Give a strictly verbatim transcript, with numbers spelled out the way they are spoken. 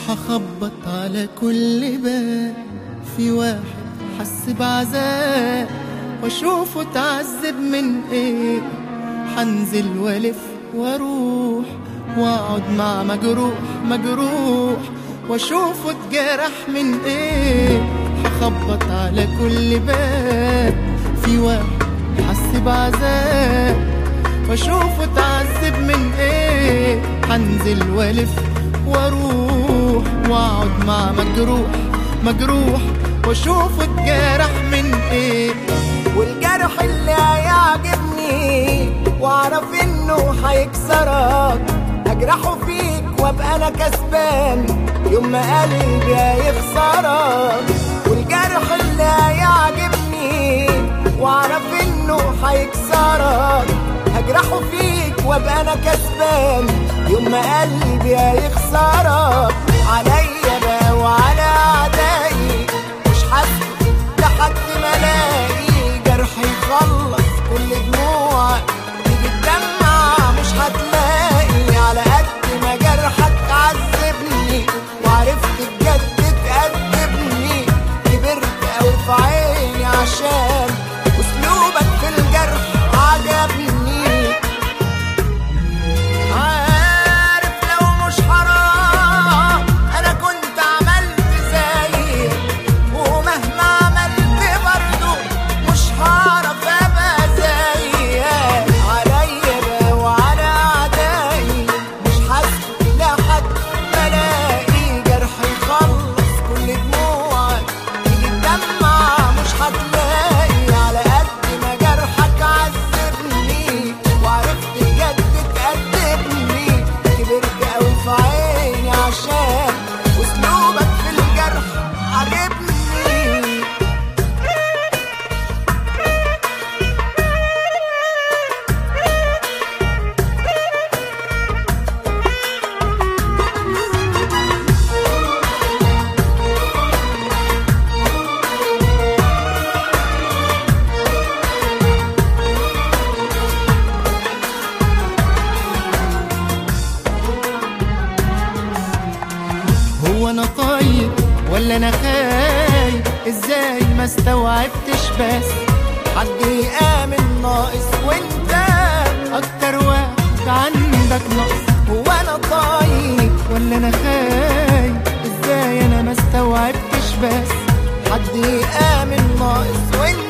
هخبط على كل باب، في واحد حس بعذاب واشوفه اتعذب من ايه. حنزل والف واروح واقعد مع مجروح مجروح واشوفه اتجرح من ايه. هخبط على كل باب، في واحد حس بعذاب واشوفه اتعذب من ايه. حنزل والف واروح واقعد مع مجروح مجروح واشوفه اتجرح من ايه. والجرح اللي هيعجبني واعرف انه هيكسرك، اجرحه فيك وابقى انا كسبان يوم ما قلبي هيخسرك. والجرح اللي هيعجبني واعرف انه هيكسرك، هجرحه فيك وابقى انا كسبان يوم ما قلبي هيخسرك. عليا بقى وعلى اعدائي مش حاسس لحد ما الاقي جرح يخلص كل دموعك، تيجي تدمع مش هتلاقي. على قد ما جرحك عذبني وعرفت بجد تأدبني، كبرت اوي في عيني عشان اسلوبك في الجرح عجبني. عارف لو مش حرام انا كنت عملت زيك، ومهما عملت برضو مش هعرف ابقى زيك. عليا بقى وعلى اعدائي مش حاسس لحد ما الاقي جرح يخلص كل دموعك، تيجي تدمع مش هتلاقي. على قد ما جرحك عذبني وعرفت بجد تأدبني، كبرت اوي في عيني عشان اسلوبك في الجرح عجبني. هو انا طيب ولا انا خايب؟ ازاي ما استوعبتش بس حد يآمن ناقص وانت اكتر واحد عندك نقص؟ هو انا طيب ولا انا خايب؟ ازاي انا ما استوعبتش بس حد يآمن ناقص وانت